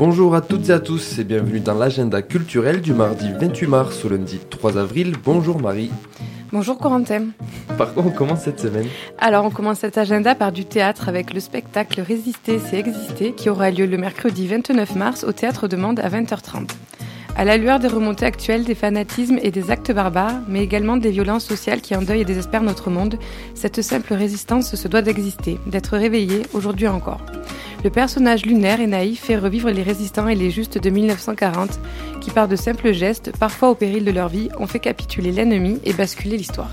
Bonjour à toutes et à tous et bienvenue dans l'agenda culturel du mardi 28 mars au lundi 3 avril. Bonjour Marie. Bonjour Corentin. Par quoi on commence cette semaine ? Alors on commence cet agenda par du théâtre avec le spectacle Résister, c'est exister qui aura lieu le mercredi 29 mars au Théâtre de Mende à 20h30. À la lueur des remontées actuelles des fanatismes et des actes barbares, mais également des violences sociales qui endeuillent et désespèrent notre monde, cette simple résistance se doit d'exister, d'être réveillée aujourd'hui encore. Le personnage lunaire et naïf fait revivre les résistants et les justes de 1940 qui, par de simples gestes, parfois au péril de leur vie, ont fait capituler l'ennemi et basculer l'histoire.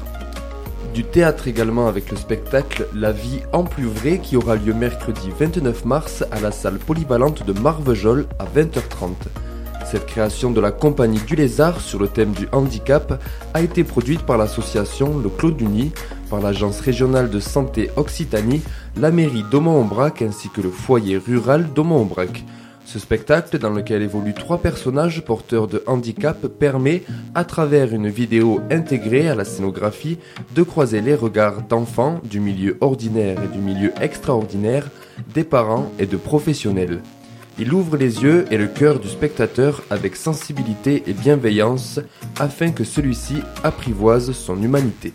Du théâtre également avec le spectacle La vie en plus vrai qui aura lieu mercredi 29 mars à la salle polyvalente de Marvejols à 20h30. Cette création de la Compagnie du Lézard sur le thème du handicap a été produite par l'association Le Clos du Nid, par l'Agence régionale de santé Occitanie, la mairie d'Aumont-Aubrac ainsi que le foyer rural d'Aumont-Aubrac. Ce spectacle, dans lequel évoluent 3 personnages porteurs de handicap, permet, à travers une vidéo intégrée à la scénographie, de croiser les regards d'enfants du milieu ordinaire et du milieu extraordinaire, des parents et de professionnels. Il ouvre les yeux et le cœur du spectateur avec sensibilité et bienveillance afin que celui-ci apprivoise son humanité.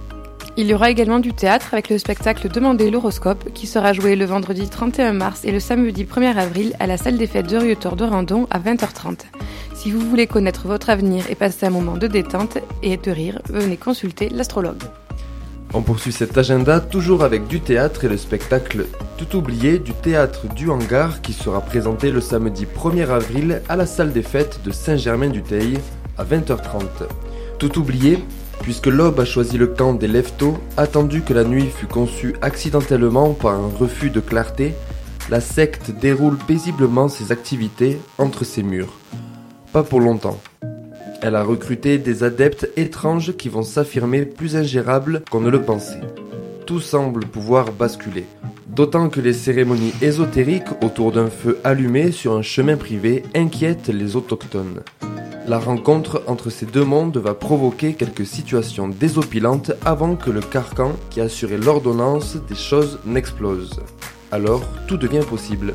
Il y aura également du théâtre avec le spectacle Demandez l'horoscope qui sera joué le vendredi 31 mars et le samedi 1er avril à la salle des fêtes de Rieutort de Randon à 20h30. Si vous voulez connaître votre avenir et passer un moment de détente et de rire, venez consulter l'astrologue. On poursuit cet agenda toujours avec du théâtre et le spectacle Tout oublié du théâtre du Hangar qui sera présenté le samedi 1er avril à la salle des fêtes de Saint-Germain-du-Teil à 20h30. Tout oublié puisque l'aube a choisi le camp des lève-tôt, attendu que la nuit fut conçue accidentellement par un refus de clarté, la secte déroule paisiblement ses activités entre ses murs. Pas pour longtemps. Elle a recruté des adeptes étranges qui vont s'affirmer plus ingérables qu'on ne le pensait. Tout semble pouvoir basculer. D'autant que les cérémonies ésotériques autour d'un feu allumé sur un chemin privé inquiètent les autochtones. La rencontre entre ces deux mondes va provoquer quelques situations désopilantes avant que le carcan qui assurait l'ordonnance des choses n'explose. Alors, tout devient possible.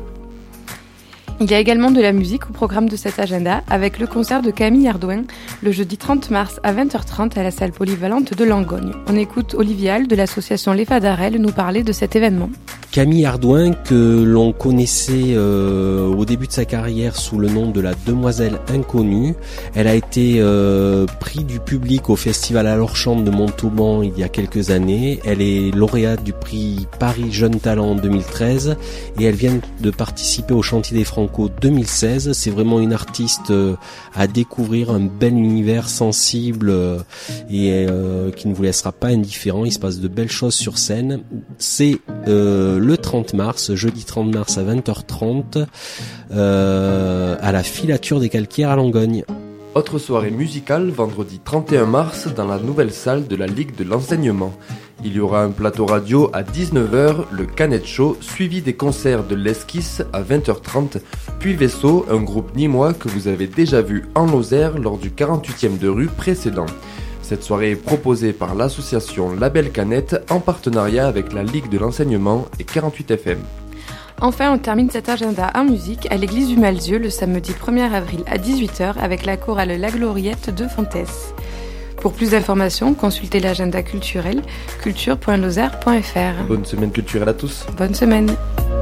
Il y a également de la musique au programme de cet agenda avec le concert de Camille Ardouin le jeudi 30 mars à 20h30 à la salle polyvalente de Langogne. On écoute Olivier Hall de l'association Les Fadarelles nous parler de cet événement. Camille Ardouin, que l'on connaissait au début de sa carrière sous le nom de la Demoiselle Inconnue, elle a été prix du public au festival à l'Orchante de Montauban il y a quelques années. Elle est lauréate du prix Paris Jeunes Talents en 2013 et elle vient de participer au Chantier des Franco 2016. C'est vraiment une artiste à découvrir, un bel univers sensible et qui ne vous laissera pas indifférent. Il se passe de belles choses sur scène. C'est le 30 mars, jeudi 30 mars à 20h30 à la Filature des Calquières à Langogne. Autre soirée musicale vendredi 31 mars dans la nouvelle salle de la Ligue de l'enseignement. Il y aura un plateau radio à 19h, le Canet Show, suivi des concerts de l'Esquisse à 20h30, puis Vaisseau, un groupe nîmois que vous avez déjà vu en Lozère lors du 48e de rue précédent. Cette soirée est proposée par l'association Label Canette en partenariat avec la Ligue de l'enseignement et 48FM. Enfin, on termine cet agenda en musique à l'église du Malzieu le samedi 1er avril à 18h avec la chorale La Gloriette de Fontès. Pour plus d'informations, consultez l'agenda culturel culture.lozère.fr. Bonne semaine culturelle à tous. Bonne semaine.